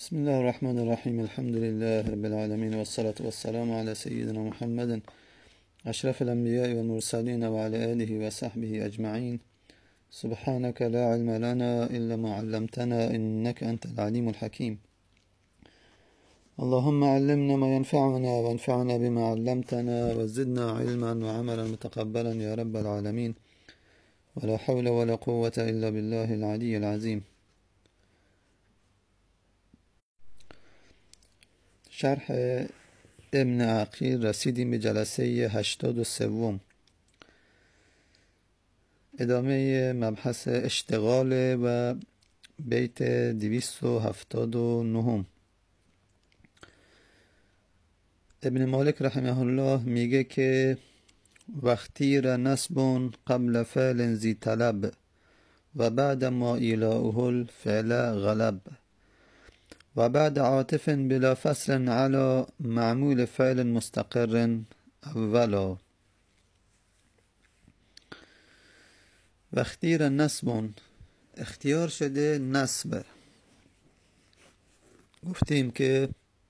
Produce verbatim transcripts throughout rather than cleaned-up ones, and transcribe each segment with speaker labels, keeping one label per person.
Speaker 1: بسم الله الرحمن الرحيم. الحمد لله رب العالمين، والصلاة والسلام على سيدنا محمد أشرف الأنبياء والمرسلين وعلى آله وصحبه أجمعين. سبحانك لا علم لنا إلا ما علمتنا إنك أنت العليم الحكيم. اللهم علمنا ما ينفعنا وانفعنا بما علمتنا وزدنا علما وعملا متقبلا يا رب العالمين، ولا حول ولا قوة إلا بالله العلي العظيم. شرح ابن عقیل رسیدیم به جلسه هشتاد و سوم، ادامه مبحث اشتغال و بیت دویست و هفتاد و نهم. ابن مالک رحمه الله میگه که وقتی را نصب قبل فعل ذی طلب و بعد ما ایلاؤه الفعل غلب و بعد عاطف بلا فصل على معمول فعل مستقر اولا. و اختیر نصب، اختیار شده نصب. گفتیم که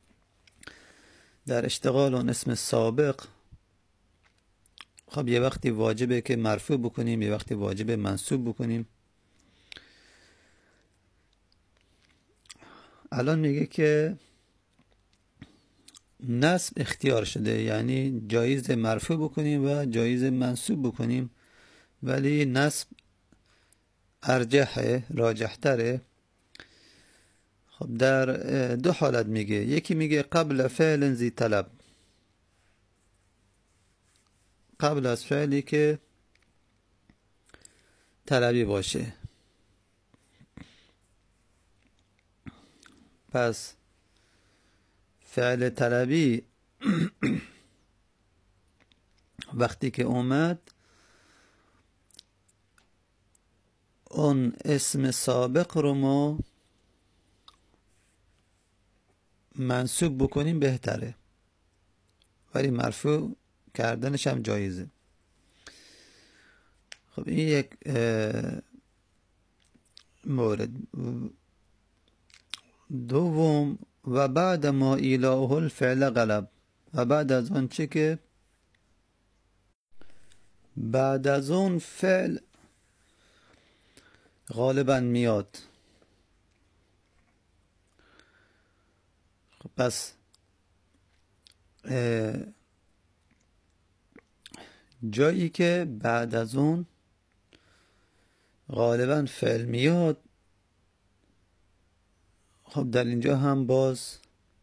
Speaker 1: در اشتغال اون اسم سابق خب یه وقتی واجبه که مرفوع بکنیم، یه وقتی واجبه منصوب بکنیم. الان میگه که نصب اختیار شده، یعنی جایز مرفوع بکنیم و جایز منصوب بکنیم، ولی نصب ارجحه، راجح تره. خب در دو حالت میگه، یکی میگه قبل فعل ذی طلب، قبل از فعلی که طلبی باشه. پس فعل طلبی وقتی که اومد اون اسم سابق رو ما منصوب بکنیم بهتره، ولی مرفوع کردنش هم جایزه. خب این یک مورد. دوم، و بعد ما ایلاؤه الفعل غلب، و بعد از اون چه که بعد از اون فعل غالبا میاد. خب پس جایی که بعد از اون غالبا فعل میاد، خب در اینجا هم باز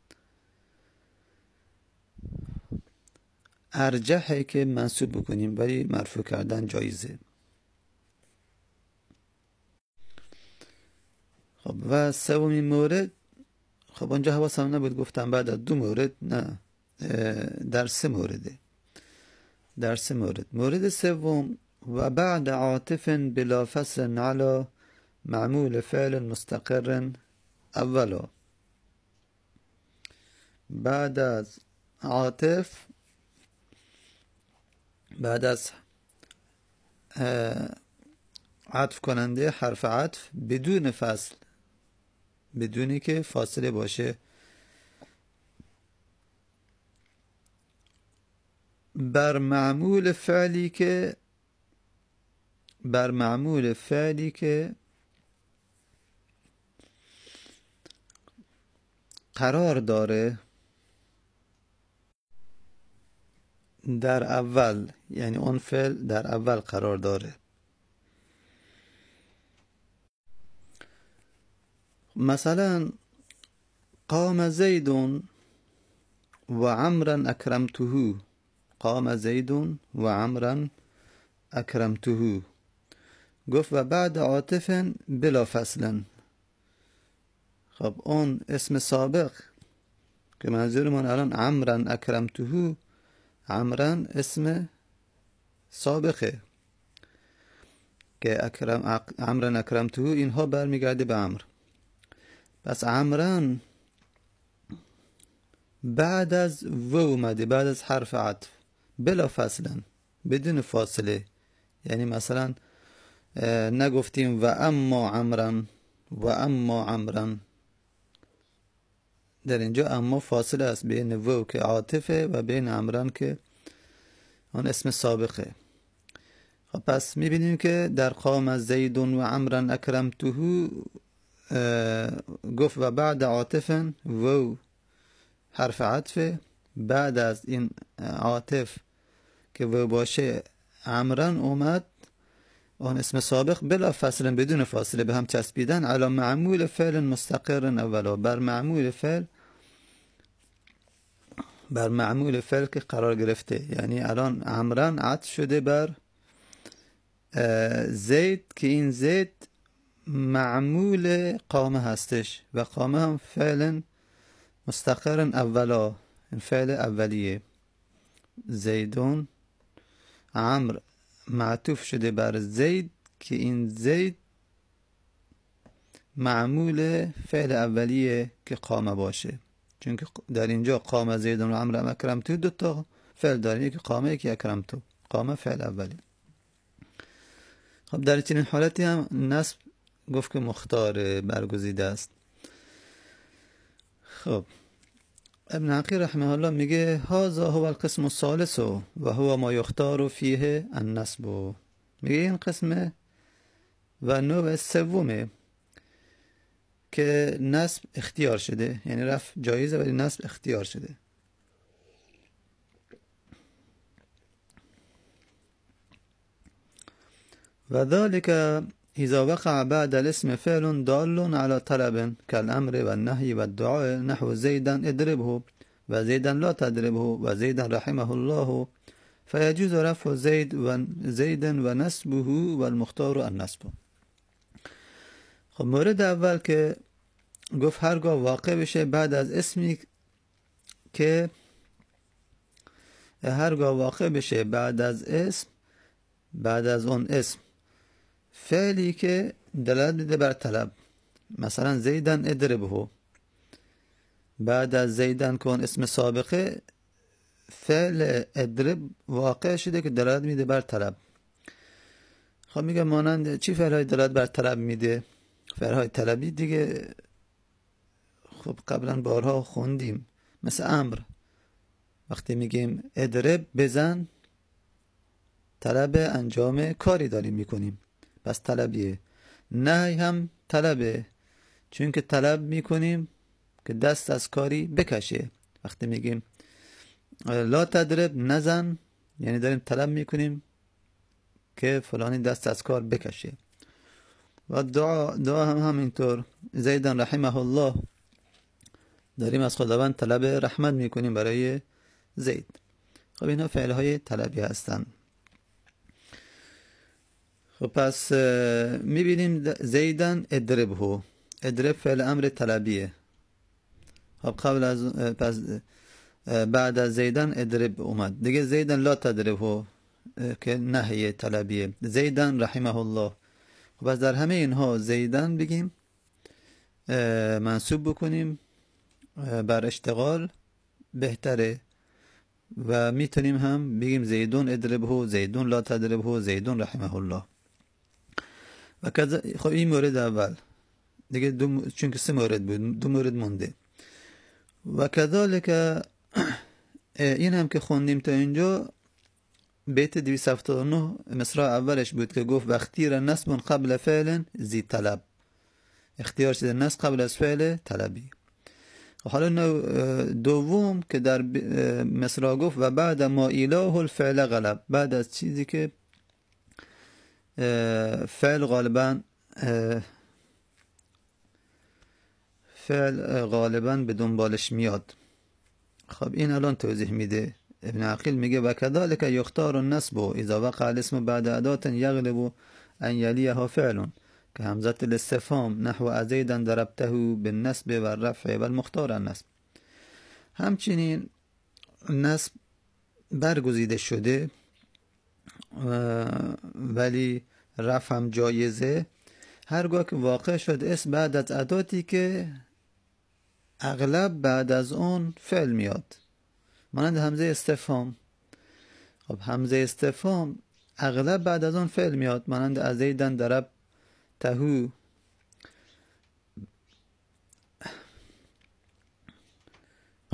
Speaker 1: ارجحه که منصوب بکنیم، ولی مرفوع کردن جایزه. خب و سومین مورد، خب اونجا حواسم نبود گفتم بعد از دو مورد، نه در سه مورده، در سه مورد. مورد سوم، و بعد عاطف بلا فصل على معمول فعل مستقر اولا. بعد از عاطف، بعد از عطف کننده حرف عطف بدون فصل، بدونی که فاصله باشه، بر معمول فعلی که بر معمول فعلی که قرار داره در اول، یعنی اون فعل در اول قرار داره. مثلا قام زید و عمرا اکرمته، قام زید و عمرا اکرمته. گفت و بعد عاطف بلا فصلا. خب اون اسم سابق که منظورمون الان عمرا اکرمته، عمرا اسم سابقه که اکرم عمرا اکرمته اینها برمیگرده به عمر. پس عمرا بعد از و اومده، بعد از حرف عطف، بلا فصلا، بدون فاصله. یعنی مثلا نگفتیم و اما عمرا و اما عمرا، در اینجا اما فاصله است بین وو که عاطفه و بین عمران که اون اسم سابقه. خب پس میبینیم که در قام زیدون و عمران اکرمته گفت و بعد عاطفن وو حرف عطفه، بعد از این عاطف که وو باشه عمران اومد اون اسم سابق بلا فاصله بدون فاصله به هم چسبیدن علی معمول فعل مستقر اولا، بر معمول فعل بر معمول فعل که قرار گرفته. یعنی الان عمران عطف شده بر زید که این زید معمول قامه هستش و قامه هم فعل مستقر اولا، این فعل اولیه. زیدون عمر معطوف شده بر زید که این زید معمول فعل اولیه که قامه باشه، چون که در اینجا قامه زیدون و عمر اکرمتو دو تا فعل داریم، یکی قامه یکی اکرمتو. قامه فعل اولی. خب در چنین حالتی هم نصب گفت که مختار برگزیده است. خب ابن عقیل رحمه الله میگه هذا هو القسم الثالث و هو ما یختار فیه النصب. میگه این قسمه و نوع سومه که نصب اختیار شده، یعنی رفع جایزه ولی نصب اختیار شده. و ذلك اذا وقع بعد الاسم فعل دال على طلب كالامر والنهي والدعاء نحو زيدا اضربه و زيدا لا تضربه و زيدا رحمه الله، فيجوز رفع زيد و زيد و نصبه و المختار النصب. خب مورد اول که گفت هرگاه واقع بشه بعد از اسمی که هرگاه واقع بشه بعد از اسم بعد از اون اسم فعلی که دلالت میده بر طلب، مثلا زیدن اضربه، بعد از زیدن کن اسم سابقه فعل اضرب واقع شده که دلالت میده بر طلب. خب میگه مانند چی فعلهای دلالت بر طلب میده؟ فعلهای طلبی دیگه خب قبلا بارها خوندیم، مثل امر وقتی میگیم اضرب بزن طلب انجام کاری داریم میکنیم، پس طلبیه. نهی هم طلبه، چون که طلب میکنیم که دست از کاری بکشه. وقتی میگیم لا تضرب نزن، یعنی داریم طلب میکنیم که فلانی دست از کار بکشه. و دعا, دعا هم همینطور، زیدن رحمه الله، داریم از خداوند طلب رحمت میکنیم برای زید. خب اینا فعل های طلبی هستن. خب پس میبینیم زیدن اضربه، اضرب فعل امر طلبیه. خب قبل از پس بعد از زیدن اضرب اومد دیگه، زیدن لا تضربه که نهی طلبیه، زیدن رحمه الله. خب پس در همه اینها زیدن بگیم منصوب بکنیم بر اشتغال بهتره، و میتونیم هم بگیم زیدون اضربه، زیدون لا تضربه، زیدون رحمه الله. و کذا. خب این مورد اول دیگه دو، چون که سه مورد بود دو مورد مونده. و کذالک این هم که خوندیم تا اینجا بیت دویست و هفتاد و نه مصرع اولش بود که گفت واختیر نصب قبل فعل ذی طلب، اختیار شده نصب قبل از فعل طلبی. حالا دوم که در مصرع گفت و بعد ما ایلاه الفعل غلب، بعد از چیزی که فعل غالبا فعل غالبا به دنبالش میاد. خب این الان توضیح میده. ابن عقیل میگه و کذالک یختار النصب اذا وقع الاسم بعد ادات یغلب ان یلیها فعل که همزه الاستفهام نحو ازیدا ضربته بالنصب و الرفع و المختار النصب. همچنین نصب برگزیده شده ولی رفع هم جایزه هرگاه که واقع شد اسم بعد از اداتی که اغلب بعد از اون فعل میاد، مانند همزه استفهام. خب همزه استفهام اغلب بعد از اون فعل میاد، مانند ازیدن ضرب تهو.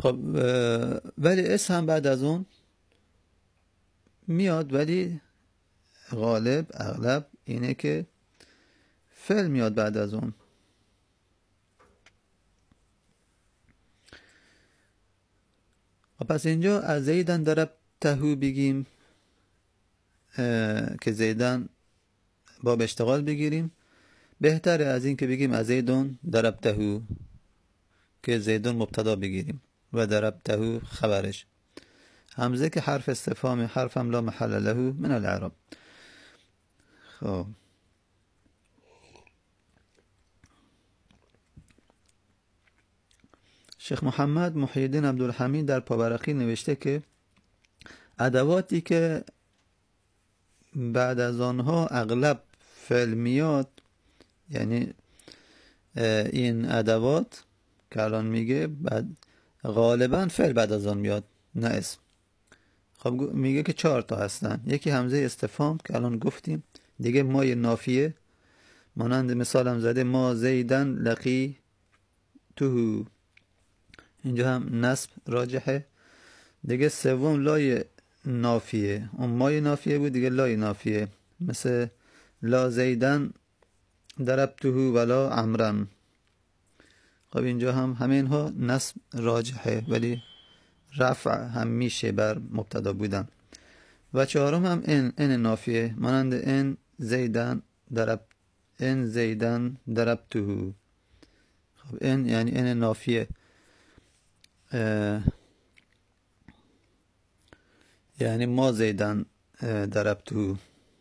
Speaker 1: خب ولی اس هم بعد از اون میاد، ولی غالب اغلب اینه که فعل میاد بعد از اون. پس اینجا از زیدن ضربته بگیم که زیدن باب اشتغال بگیریم، بهتره از این که بگیم از زیدون ضربته که زیدون مبتدا بگیریم و ضربته خبرش. همزه که حرف استفهام، حرف هم لا محل له من الاعراب. خب شیخ محمد محی الدین عبدالحمید در پاورقی نوشته که ادواتی که بعد از آنها اغلب فعل میاد، یعنی این ادوات که الان میگه بعد غالبا فعل بعد از آن میاد نه اسم. خب میگه که چهار تا هستن. یکی همزه استفهام که الان گفتیم، دیگه مای نافیه مانند مثالم زده ما زیدن لقی تو، اینجا هم نصب راجحه. دیگه سوم لای نافیه، اون مای نافیه بود، دیگه لای نافیه، مثل لا زیدن ضربته ولا عمرن. خب اینجا هم همین ها نصب راجحه، ولی رفع هم میشه بر مبتدا بودن. و چهارم هم ان ان نافیه مانند ان زیدن ضرب ان زیدن ضربته. خب ان یعنی ان نافیه، یعنی ما زیدن ضربته.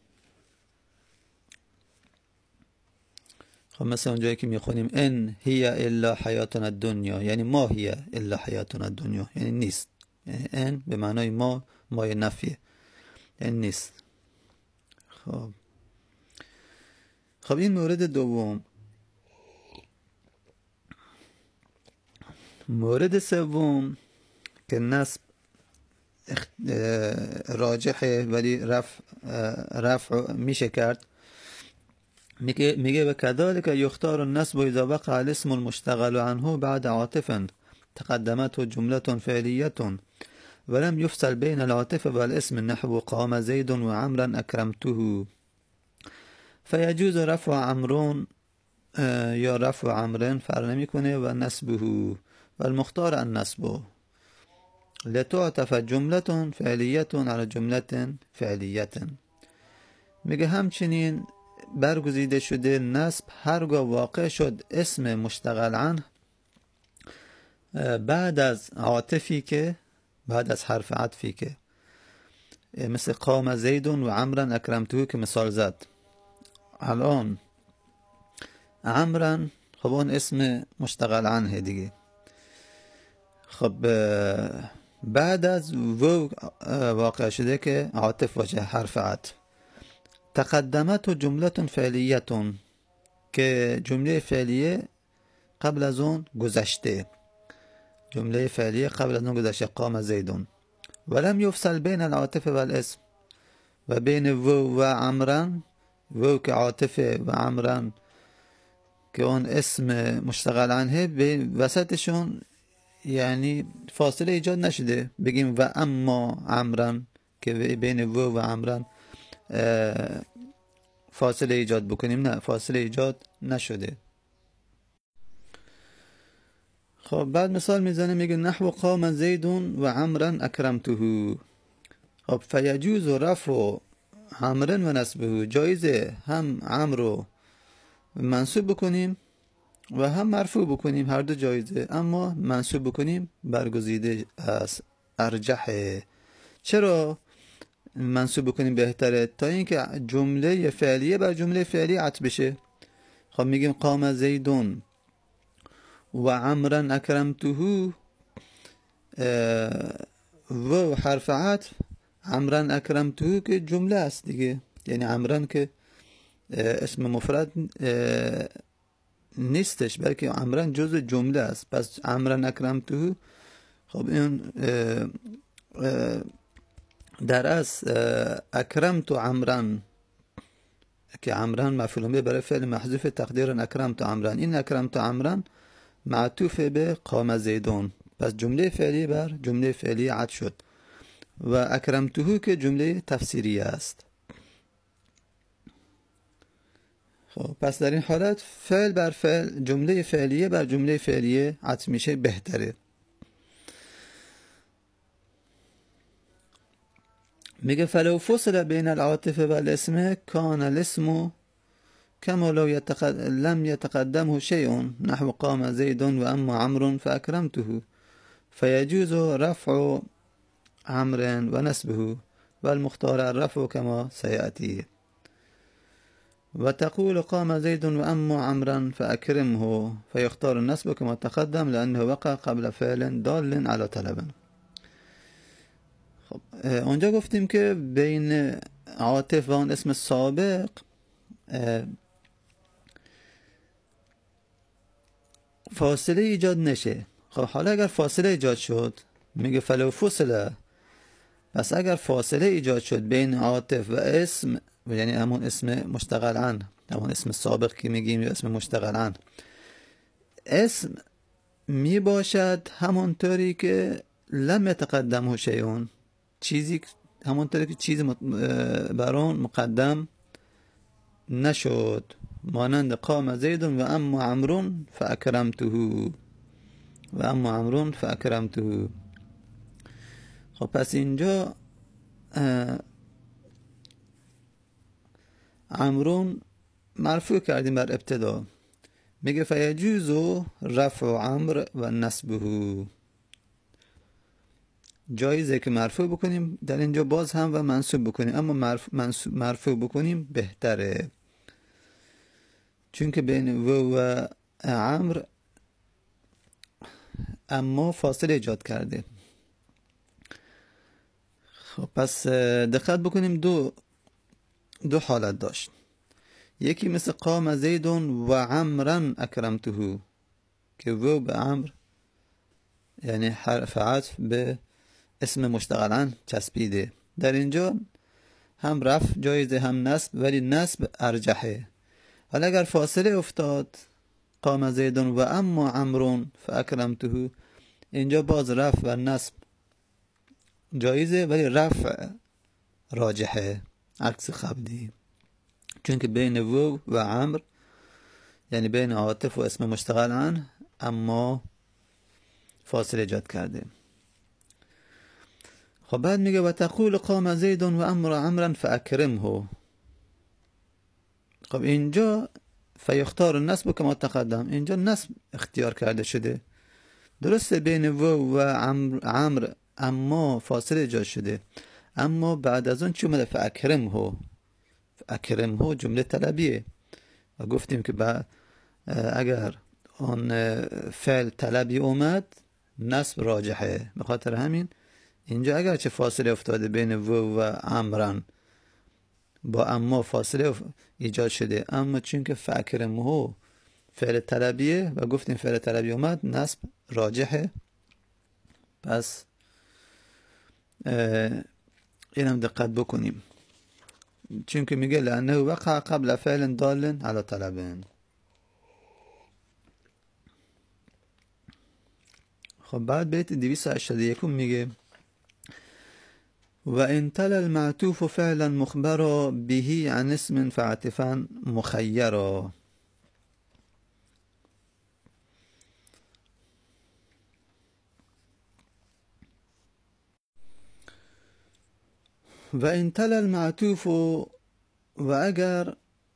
Speaker 1: خب مثلا اونجایی که میخونیم ان هی الا حیاتنا الدنیا، یعنی ما هی الا حیاتنا الدنیا، یعنی نیست. یعنی ان به معنای ما، مای نفیه، یعنی نیست. خب خب این مورد دوم. مورد سوم که نصب راجحه ولی رفع رفع میشه کرد، میگه میگه و كذلك يختار النصب اذا وقع الاسم المشتغل عنه بعد عاطف تقدمته جملة فعلية ولم يفصل بين العاطف والاسم نحو قام زيد وعمرا اكرمته، فيجوز رفع عمرون یا رفع عمرن فرق نمیکنه و نصبه والمختار النصب لتعطف جملة فعلية على جملة فعلية. میگه همچنین برگزیده شده نصب هرگاه واقع شد اسم مشتغل عنه بعد از عاطفی که بعد از حرف عطفی که مثل قام زید و عمرا اکرمته که مثال زد. الان عمرا خب اون اسم مشتغل عنه دیگه. خب بعد از و واقع شده که عاطف باشه حرف عطف. تقدمت جمله فعلیه که جمله فعلیه قبل از اون گذشته، جمله فعلیه قبل از اون گذشته قام زیدون. ولم یفصل بین العاطف و الاسم و بین و و عمران، و که عاطفه و عمران که اون اسم مشتغل عنه بین وسطشون یعنی فاصله ایجاد نشده بگیم و اما عمران که بین و و عمران فاصله ایجاد بکنیم، نه فاصله ایجاد نشده. خب بعد مثال میزنه میگه نحو قام زید و عمرا اکرمته. خب فیجوز رفع عمرا و نصبه، جایزه هم عمر رو منصوب بکنیم و هم مرفوع بکنیم، هر دو جایزه، اما منصوب بکنیم برگزیده از ارجحه. چرا منصوب بکنیم بهتره؟ تا اینکه جمله فعلیه بر جمله فعلی عطف بشه. خب میگیم قام زیدون و عمرا اکرمته و حرف عطف عمرا اکرمته که جمله است دیگه، یعنی عمرا که اسم مفرد نیستش بلکه عمرا جزء جمله است. پس عمرا اکرمته خب این در از اکرمت عمران که عمران مفعول به برای فعل محذوف تقدیر اکرمت عمران. این اکرمت عمران معطوف به قام زیدون پس جمله فعلی بر جمله فعلی عطف شد و اکرمتهو که جمله تفسیری است. خب پس در این حالت فعل بر فعل، جمله فعلیه بر جمله فعلیه عطف میشه، بهتره. میگه فلو فصل بین العاطف و الاسم کان الاسم كما لو يتقد... لم يتقدمه شيء نحو قام زيد وأما عمرو فأكرمته فيجوز رفع عمرو ونسبه والمختار الرفع كما سيأتي. وتقول قام زيد وأما عمرو فأكرمه فيختار النسب كما تقدم لأنه وقع قبل فعل دال على طلب. خب اونجا گفتیم که بین عاطف و اون اسم سابق فاصله ایجاد نشه. خب حالا اگر فاصله ایجاد شد، میگه فلو فصله، پس اگر فاصله ایجاد شد بین عاطف و اسم، یعنی همون اسم مشتغل عن، همون اسم سابق که میگیم یا اسم مشتغل عن، اسم می باشد همونطوری که لم يتقدمه شیء، چیزی همونطوری که چیزی بر اون مقدم نشد، مانند قام زید و اما عمرو فاکرمته و اما عمرو فاکرمته. خب پس اینجا عمرو مرفوع کردیم بر ابتدا، میگه فیجوز رفع عمرو و نصبه، جایزه که مرفوع بکنیم در اینجا باز هم و منصوب بکنیم، اما مرفوع, مرفوع بکنیم بهتره، چون که بین و و عمرو اما فاصله ایجاد کرده. خب پس دقت بکنیم دو دو حالت داشت، یکی مثل قام زید و عمرا اکرمته که و به عمر یعنی حرف عطف به اسم مشتغلن چسبیده، در اینجا هم رفع جایزه هم نصب، ولی نصب ارجحه. حالا اگر فاصله افتاد قام زید و اما عمرو فاکرمته، اینجا باز رفع و نصب جایزه ولی رفع راجحه عکس قبلی، چون که بین و و عمر یعنی بین عاطف و اسم مشتغل عن اما فاصله ایجاد کرده. خب بعد میگه و تقول قام زید و امر عمرا فاکرمه. خب اینجا فیختار النسب کما تقدم، اینجا نسب اختیار کرده شده، درسته بین و و عمر, عمر اما فاصله ایجاد شده، اما بعد از اون چی اومده؟ فاکرمه. فاکرمه جمله طلبیه و گفتیم که بعد اگر اون فعل طلبی اومد نصب راجحه، به خاطر همین اینجا اگر چه فاصله افتاده بین و و عمران با اما فاصله ایجاد شده، اما چون که فاکرمه فعل طلبیه و گفتیم فعل طلبی اومد نصب راجحه. پس این هم دقت بکنیم، چون که میگه لانه وقع قبل فعل دال علی طلب. خب بعد بیت دویست و هشتاد و یک میگه و ان تلا المعطوف فعلا مخبرا به عن اسم فعطفا مخیرا. و ان تلا المعطوف، و اگر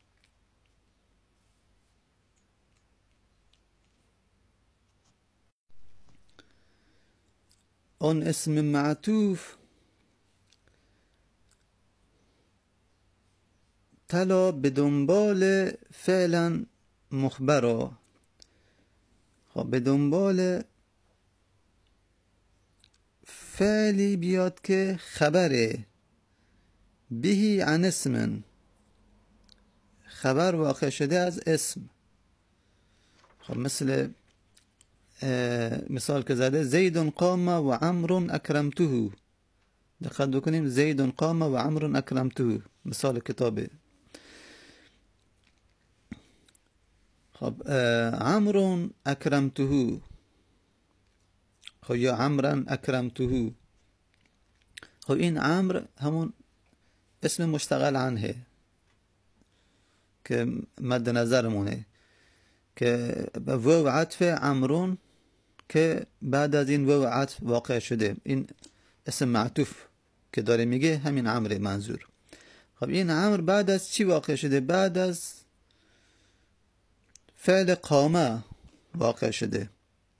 Speaker 1: اون اسم معطوف تلا به دنبال فعلا مخبرا، خب به دنبال فعلی بیاد که خبره بهی عن اسم، خبر واقع شده از اسم. خب مثل مثال که زده زید قام و عمرو اکرمته، دقت بکنیم زید قام و عمرو اکرمته مثال کتابه. خب عمرو اکرمته، خب یا عمرا اکرمته. خب این عمر همون اسم مشتغل عنه که مد نظرمونه که واو عطف عمرون که بعد از این واو عطف واقع شده، این اسم معطوف که داره میگه همین عمر منظور. خب این عمر بعد از چی واقع شده؟ بعد از فعل قامه واقع شده،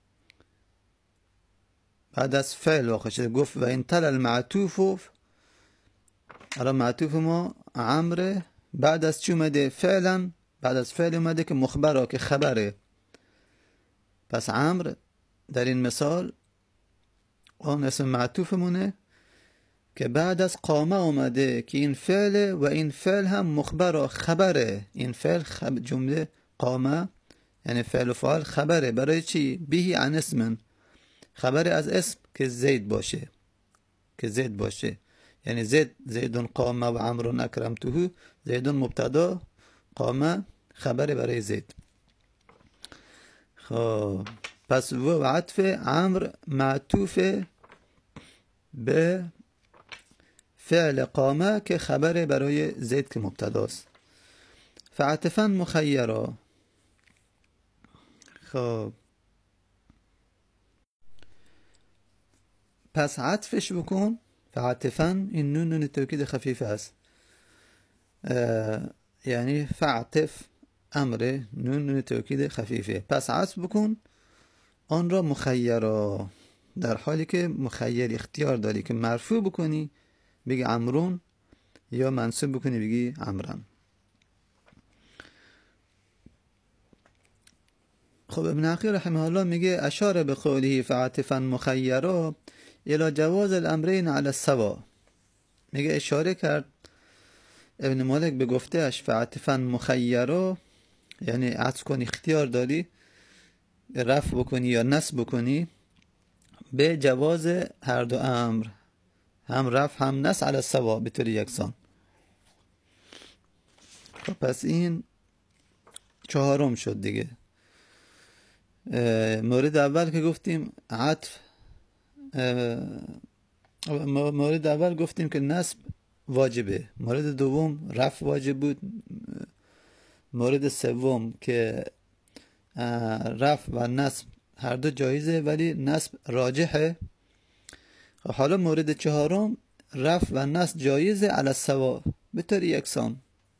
Speaker 1: بعد از فعل واقع شده. گفت و این تل المعطوف، الان معطوف ما عمر بعد از چی اومده؟ فعلا بعد از فعل اومده که مخبره، که خبره. پس عمر در این مثال اون اسم معطوف مونه که بعد از قامه اومده که این فعل و این فعل هم مخبره، خبره. این فعل خب جمله قامه یعنی فعل و فاعل خبره برای چی؟ بهی عن اسم، خبره از اسم که زید باشه، که زید باشه. یعنی زید زیدون قامه و عمرون اکرمته، زیدون مبتدا، قامه خبره برای زید. خب پس و عطف عمر معطوف به فعل قامه که خبره برای زید که مبتداست. فعطفا مخیرا. خب پس عطفش بکن. فعطفا این نون نون توکید خفیفه است، یعنی فعطف امر نون نون توکید خفیفه. پس عطف بکن آن را مخیرا، در حالی که مخیر اختیار داری که مرفوع بکنی بگی عمرون یا منصوب بکنی بگی عمران. خب ابن عقیل رحمه الله میگه اشاره به قوله فعطفا مخیرا الى جواز الامرین علی السوا. میگه اشاره کرد ابن مالک به گفته اش فعطفا مخیرا، یعنی عطف کنی اختیار داری رفع بکنی یا نصب بکنی به جواز هر دو امر، هم رفع هم نصب علی السوا به طور یکسان. خب پس این چهارم شد دیگه. مورد اول که گفتیم عطف، مورد اول گفتیم که نصب واجبه، مورد دوم رفع واجب بود، مورد سوم که رفع و نصب هر دو جایزه ولی نصب راجحه. حالا مورد چهارم رفع و نصب جایزه علی السوا به طور یکسان،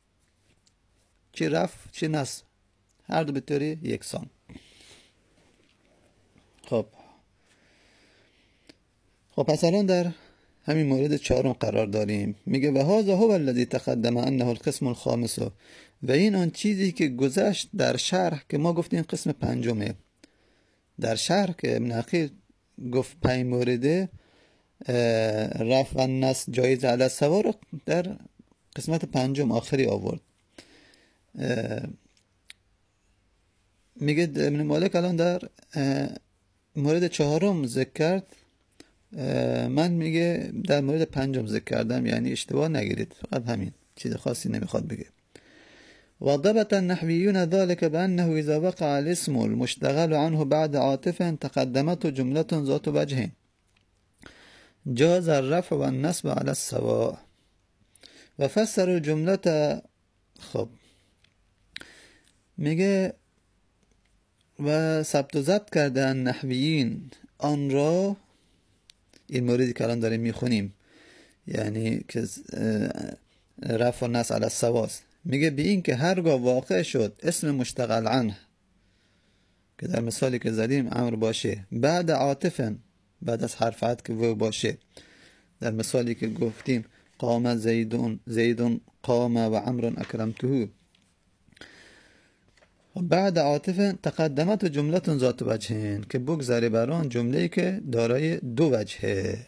Speaker 1: چه رفع چه نصب هر دو به طور یکسان. خب خب پس الان در همین مورد چهارم قرار داریم. میگه و هذا هو الذی تقدم انه القسم الخامس، و این آن چیزی که گذشت در شرح که ما گفتیم قسم پنجمه. در شرح که ابن عقیل گفت پنج مورده رفع و نصب جایز علی السوا رو در قسمت پنجم آخری آورد. میگه ابن مالک الان در مورد چهارم ذکر کرد، من میگه در مورد پنجم ذکر کردم، یعنی اشتباه نگیرید، فقط همین، چیز خاصی نمیخواد بگه. و ضبط النحویون ذلك بانه اذا وقع الاسم المشتغل عنه بعد عاطف تقدمته جمله ذات وجه جاز الرفع والنصب على السواء و فسروا جمله. خب میگه و ثبت و ضبط کردن نحویین آن را، این موردی که الان داریم میخونیم یعنی که رفع و نصب علی السوا است، میگه به این که هرگاه واقع شد اسم مشتغل عنه که در مثالی که زدیم امر باشه بعد عاطفن، بعد از حرف عطف که و باشه، در مثالی که گفتیم قام زیدون زیدون قام و عمر اکرمته، بعد عاطف تقدمت جمله ذات وجهین که بگذره بر آن جمله‌ای که دارای دو وجهه.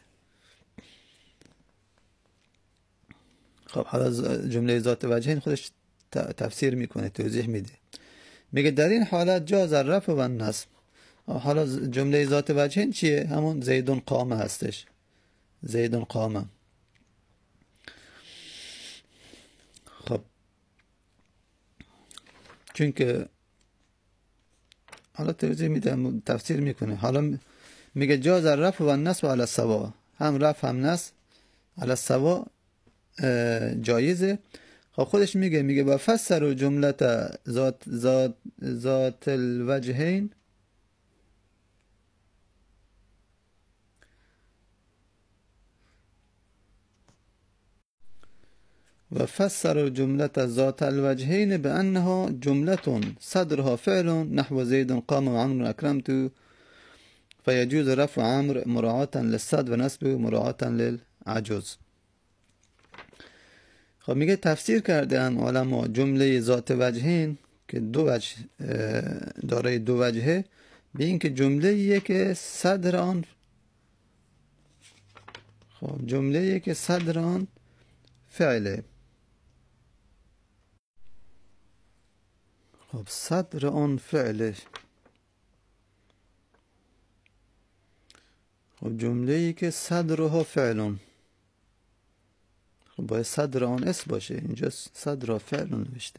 Speaker 1: خب حالا جمله ذات وجهین خودش تفسیر میکنه، توضیح میده. میگه در این حالت جاز الرفع و النصب. حالا جمله ذات وجهین چیه؟ همون زیدون قامه هستش، زیدون قامه. خب چون که حالا توضیح میده، تفسیر میکنه. حالا میگه جاز الرفع و النصب علی السوا، هم رفع هم نصب علی السوا جایزه. خب خودش میگه میگه با فسر و جملت ذات ذات ذات الوجهین و فسر جملة ذات الوجهين بأنها جملة صدرها فعل نحو زيد قام وعمر أكرمت، فيجوز رفع عمرو مراعاة للصد ونسبه مراعاة للعجوز. خب میگه تفسیر کردن علما جمله ذات وجهین که دو وجه دارای دو وجهه به این که جمله یه که صدر آن خب جمله یه که صدر آن فعله. خب صدر آن فعله، خب جمله ای که صدرها فعلون، خب باید صدر آن اسم باشه، اینجا صدرها فعلون نوشته.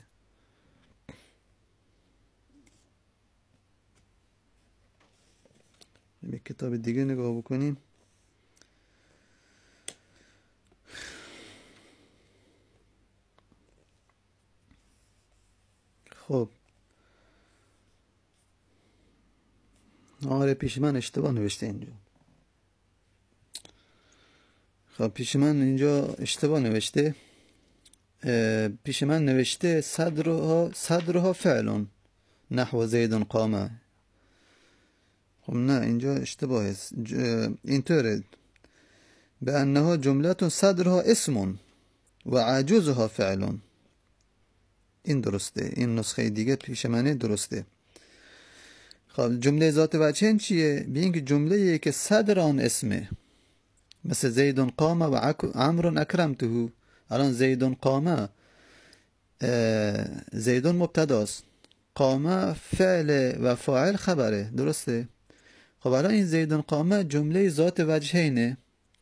Speaker 1: به کتاب دیگه نگاه بکنیم. خب آره پیش من اشتباه نوشته اینجا. خب پیش من اینجا اشتباه نوشته، پیش من نوشته صدرها صدرها فعلون نحو زید قامه. خب نه اینجا اشتباه است، اینطوره به انها جملت صدرها اسم و عجوزها فعلون. این درسته، این نسخه دیگه پیش منه درسته. خب جمله ذات وجهین چیه؟ ببین که جمله که صدر آن اسمه، مثل زید قام و عمرو اکرمته. الان زید قام زید مبتداست، قام فعل و فاعل خبره، درسته؟ خب الان این زید قام جمله ذات وجهینه.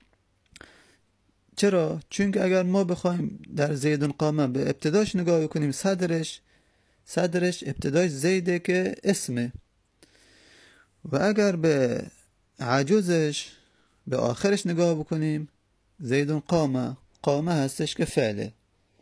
Speaker 1: چرا؟ چون که اگر ما بخوایم در زید قامه به ابتداش نگاه کنیم، صدرش صدرش ابتداش زیده که اسمه، و اگر به عجوزش به آخرش نگاه بکنیم زید قامه قامه هستش که فعله.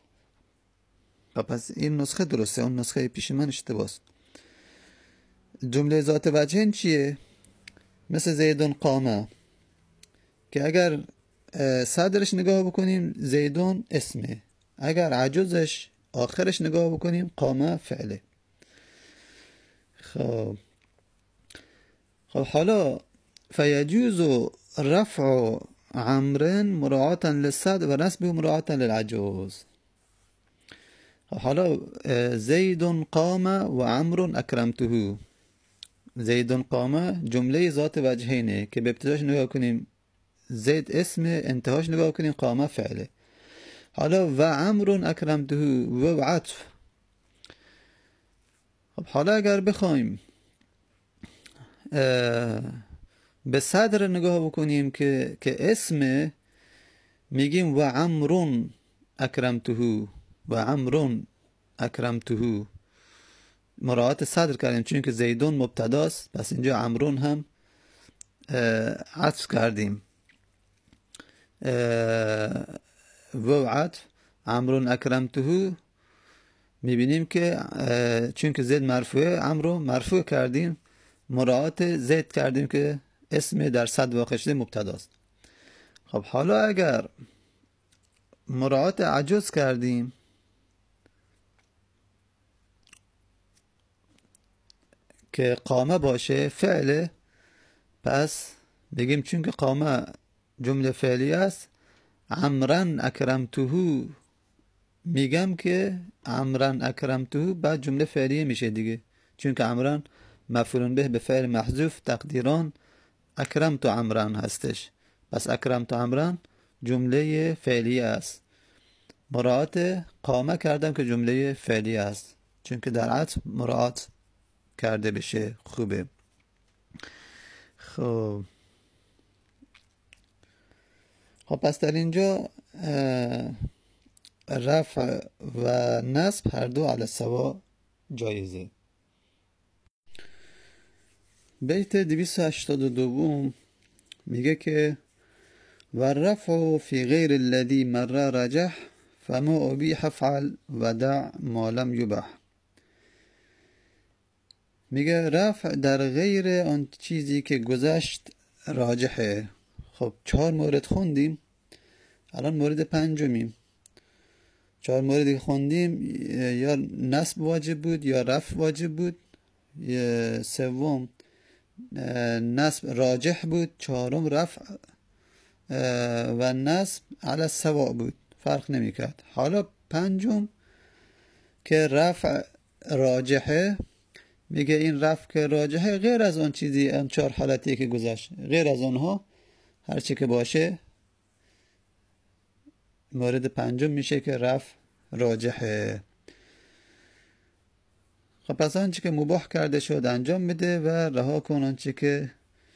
Speaker 1: پس این نسخه درسته، اون نسخه پیش من اشتباهه. جمله ذات وجهین چیه؟ مثل زید قامه که اگر صدرش نگاه بکنیم زیدون اسمه، اگر عجوزش آخرش نگاه بکنیم قامه فعله. خب خب حالا فیجوز رفع عمرن مراعاة للصد و نسبه مراعاة للعجوز. حالا زید قام و عمرو اکرمته، زید قام جمله ذات وجهینه که به ابتداش نگاه کنیم زید اسم، انتهاش نگاه کنیم قامه فعله. حالا و عمرو اکرمته و عطف. خب حالا اگر بخوایم به صدر نگاه بکنیم که که اسم، میگیم و عمرو اکرمته و عمرو اکرمته، مراعات صدر کردیم چون که زیدون مبتداست، پس اینجا عمرون هم عطف کردیم و عطف عمرو اکرمته. میبینیم که چون که زید مرفوعه عمرو مرفوع کردیم، مراعات زید کردیم که اسم در صد واقع شده مبتداست. خب حالا اگر مراعات عجوز کردیم که قامه باشه فعله، پس بگیم چون که قامه جمله فعلی است عمرن اکرمته، میگم که عمرن اکرمته بعد جمله فعلیه میشه دیگه، چون که عمرن مفعول به به فعل محذوف تقدیران اکرمت عمرن هستش، پس اکرمت عمرن جمله فعلی است. مراعات قامه کردم که جمله فعلی است، چون که در عطف مراعات کرده بشه خوبه. خب خب پس در اینجا رفع و نصب هر دو علی السوا جایزه. بیت دویست و هشتاد و دو میگه که و رفع فی غیر الذی مر رجح فما ابیح فعل و دع ما لم یبح. میگه رفع در غیر آن چیزی که گذشت راجحه. خب چهار مورد خوندیم، الان مورد پنجمیم. چهار موردی که خوندیم یا نصب واجب بود یا رفع واجب بود، یا سوم نصب راجح بود، چهارم رفع و نصب علی السواء بود، فرق نمی کرد. حالا پنجم که رفع راجحه، میگه این رفع که راجحه غیر از آن چیزی، آن چهار حالتی که گذشت، غیر از آنها هرچی که باشه مورد پنجم میشه که رفع راجحه. خب پس آنچه که مباح کرده شد انجام بده و رها کن آنچه که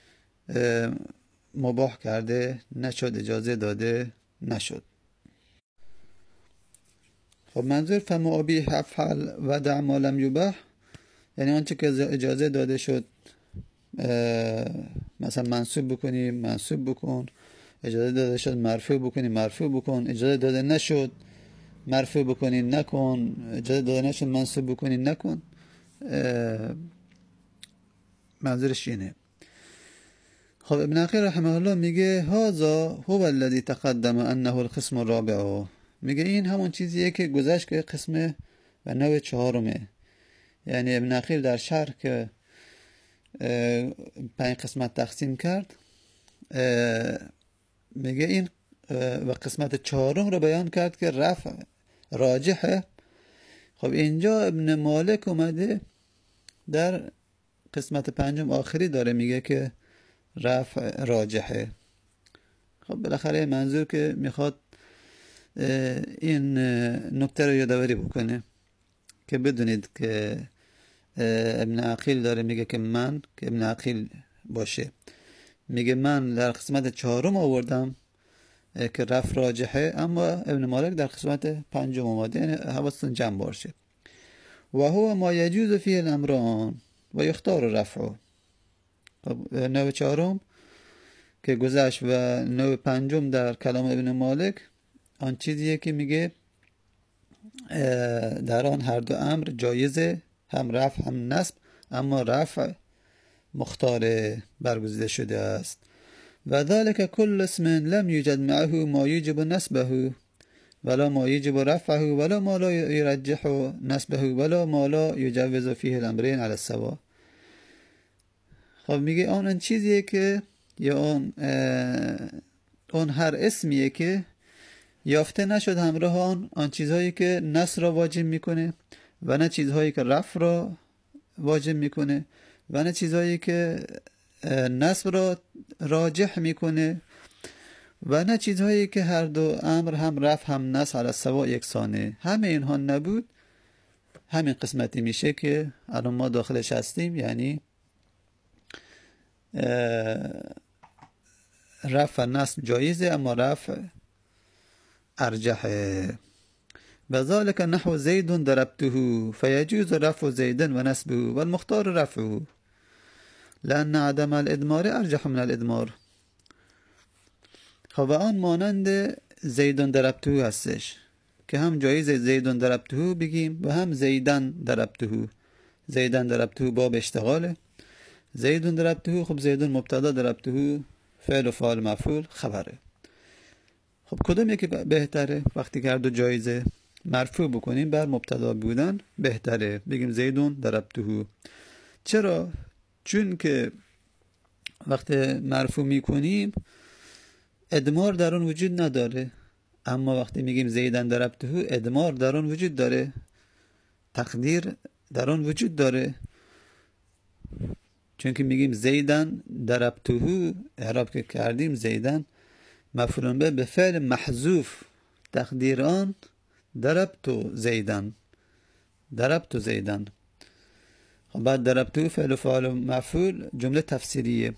Speaker 1: مباح کرده نشد، اجازه داده نشد. خب منظور فما ابیح افعل و دع ما لم یبح، یعنی آنچه که اجازه داده شد مثلا منصوب بکنی منصوب بکن، اجازه داده شد مرفوع بکنی مرفوع بکن، اجازه داده نشد مرفوع بکنی نکن، اجازه داده نشد منصوب بکنی نکن. منظورش اینه. خب ابن عقیل رحمه الله میگه هذا هو الذي تقدم انه القسم الرابع. میگه این همون چیزیه که گذشت که قسم و نوع چهارمه. یعنی ابن عقیل در شرح که پنج قسمت تقسیم کرد میگه این و قسمت چهارم رو بیان کرد که رفع راجحه. خب اینجا ابن مالک اومده در قسمت پنجم آخری داره میگه که رفع راجحه. خب بالاخره منظور که میخواد این نکته رو یادآوری بکنه که بدونید که ابن عقیل داره میگه که من که ابن عقیل باشه میگه من در قسمت چهارم آوردم که رفع راجحه، اما ابن مالک در قسمت پنجم اومده. یعنی حواستون جمع باشه. و هو ما یجوز فیه الامران و یختار رفعه. نوع چهارم که گذشت و نوع پنجم در کلام ابن مالک آن چیزیه که میگه در آن هر دو امر جایزه، هم رفع هم نصب، اما رفع مختار برگزیده شده است. و ذلك كل اسم لم يوجد معه ما يجب نصبه ولا ما يجب رفعه ولا ما لا يرجح نصبه ولا ما لا يجوز فيه الامرين على السواء. خب میگه آن این چیزیه که یا آن اون هر اسمیه که یافته نشد همراه آن آن چیزهایی که نصب را واجب میکنه و نه چیزهایی که رفع را واجب میکنه و نه چیزهایی که نصب را راجح میکنه و نه چیزهایی که هر دو امر هم رفع هم نصب علی السواء یکسانه. همه اینها نبود همین قسمتی میشه که الان ما داخلش هستیم، یعنی رفع نصب جایزه اما رفع ارجحه. بذلك نحو زید ضربته فيجوز رفع زید و نصبه والمختار رفعه لأن عدم الادمار ارجح من الادمار. خب آن مانند زیدون ضربته هستش که هم جایز زیدون ضربته بگیم و هم زیدن ضربته. زیدن ضربته باب اشتغاله، زیدون ضربته خب زیدون مبتدا ضربته فعل و فاعل مفعول خبره. خب کدوم یکی بهتره؟ وقتی که هر دو جایزه مرفوع بکنیم بر مبتدا بودن بهتره، بگیم زیدون ضربته. چرا؟ چون که وقتی مرفوع میکنیم ادمار در اون وجود نداره، اما وقتی میگیم زیدن ضربته ادمار در اون وجود داره، تقدیر در اون وجود داره. چون که میگیم زیدن ضربته، اعراب که کردیم زیدن مفعول به به فعل محذوف، تقدیر آن ضربت زیدن، ضربت زیدن. خب بعد ضربت فعل و فاعل مفعول جمله تفسیریه.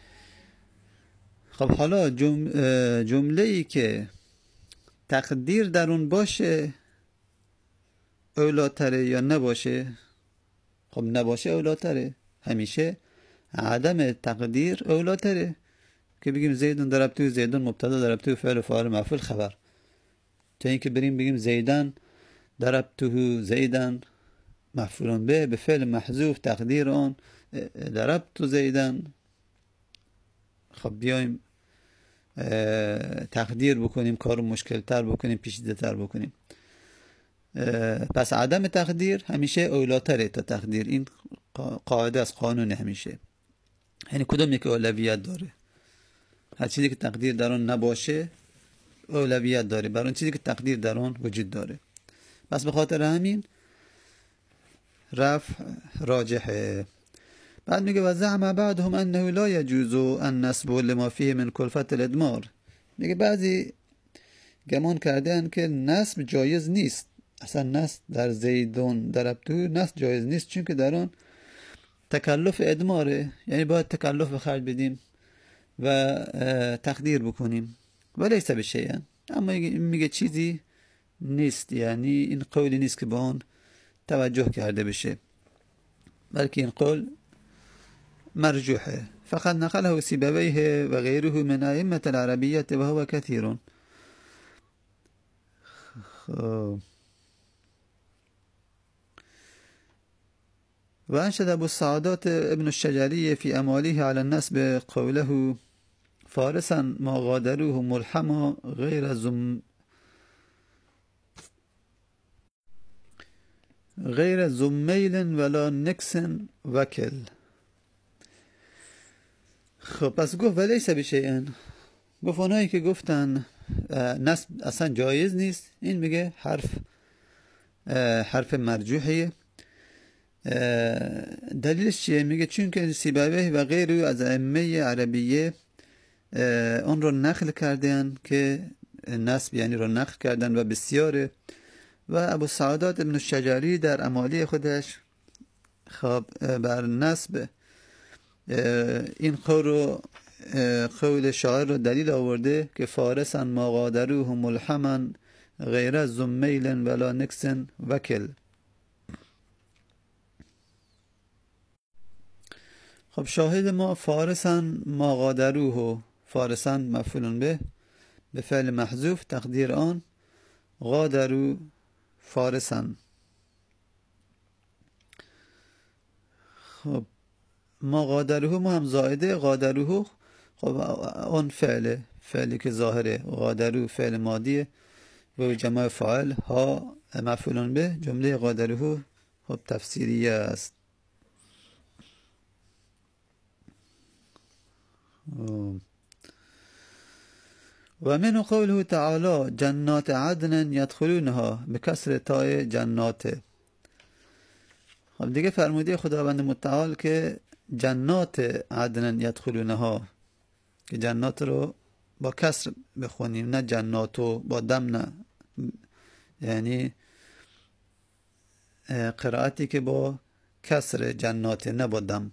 Speaker 1: خب حالا جمله, جمله ای که تقدیر در اون باشه اولاتره یا نباشه؟ خب نباشه اولاتره همیشه، عدم تقدیر اولاتره که بگیم زیدون ضربته، زیدون مبتدا ضربته فعل و فاعل مفعول خبر، تا اینکه بریم بگیم زیدن ضربته زیدن مفعول به به فعل محذوف تقدیر آن ضربت زیدن. خب بیایم تقدیر بکنیم، کارو مشکل تر بکنیم، پیچیده تر بکنیم. پس عدم تقدیر همیشه اولاتره تا تقدیر. این قاعده از قانون همیشه، یعنی کدوم یک اولویت داره؟ هر چیزی که تقدیر در آن نباشه اولویت داره بر اون چیزی که تقدیر در آن وجود داره. پس به خاطر همین رفع راجحه. بعد میگه و زعم بعضهم انه لا يجوز النصب لما فيه من کلفت الادمار. میگه بعضی گمان کردن که نصب جایز نیست، اصلا نصب در زیدون ضربته نصب جایز نیست چون که در آن تکلف ادماره، یعنی باید تکلف به خرج بدیم و تقدیر بکنیم. ولیس بشیئا، اما میگه چیزی نیست، یعنی این قولی نیست که با آن توجه کرده بشه، بلکه این قول مرجوحه. فقط نقله سیبویه و غیره من ائمة العربیة و هو كثير. وأنشد أبو السعادات ابن الشجري في أمواله على النسب قوله فارسا ما غادروه ملحما غير زم غیر زمیل ولا نکس وکل. خب پس گفت ولیس بشیئا، گفت اونایی که گفتن نصب اصلا جایز نیست، این میگه حرف حرف مرجوحیه. دلیلش چیه؟ میگه چون که سیبویه و غیره از ائمه عربیه اون رو نقل کردن که نصب یعنی رو نقل کردن و بسیاره، و ابو سعادات ابن الشجری در امالی خودش خب بر نصب این قول رو قول شاعر رو دلیل آورده که فارسا ما غادروه ملحما غیر زمیل ولا نکس وکل. خب شاهد ما فارسا ما غادروه، فارسا مفعول به به فعل محذوف تقدیر آن غادرو فارسا. خب ما غادروه ما هم زائده، غادروه خب اون فعل فعلی که ظاهره، غادرو فعل ماضیه و جمع فاعل ها مفعول به. جمله غادروه خب تفسیریه است. و من قوله تعالی جنات عدن يدخلونها بکسر تای جنات. خب دیگه فرموده خداوند متعال که جنات عدن يدخلونها، که جنات رو با کسر بخونیم نه جناتو با دم، نه یعنی قرائتی که با کسر جنات نه با دم.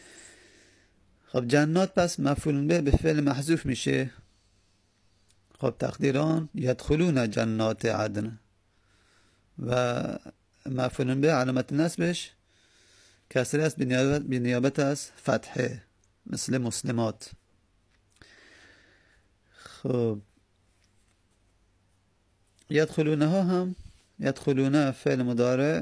Speaker 1: خب جنات پس مفعول به به فعل محذوف میشه. خب تقدیران یدخلون جنات عدن و مفعول به علامت نصبش کسره است به نیابت از فتحه مثل مسلمات. خب یدخلونها هم یدخلون فعل مضارع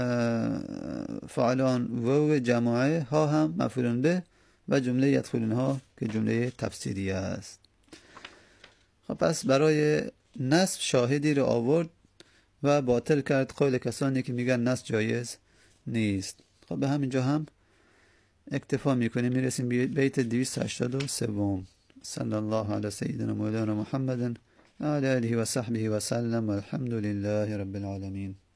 Speaker 1: فاعلان و جماعه ها هم مفعول به و جمله یدخلونها که جمله تفسیریه است. خب پس برای نصب شاهدی رو آورد و باطل کرد قول کسانی که میگن نصب جایز نیست. خب به همینجا هم اکتفا میکنیم، میرسیم بیت دویست و هشتاد و سه. صلی الله علی سیدنا مولانا محمد و علی آله و صحبه و سلم و الحمد لله رب العالمین.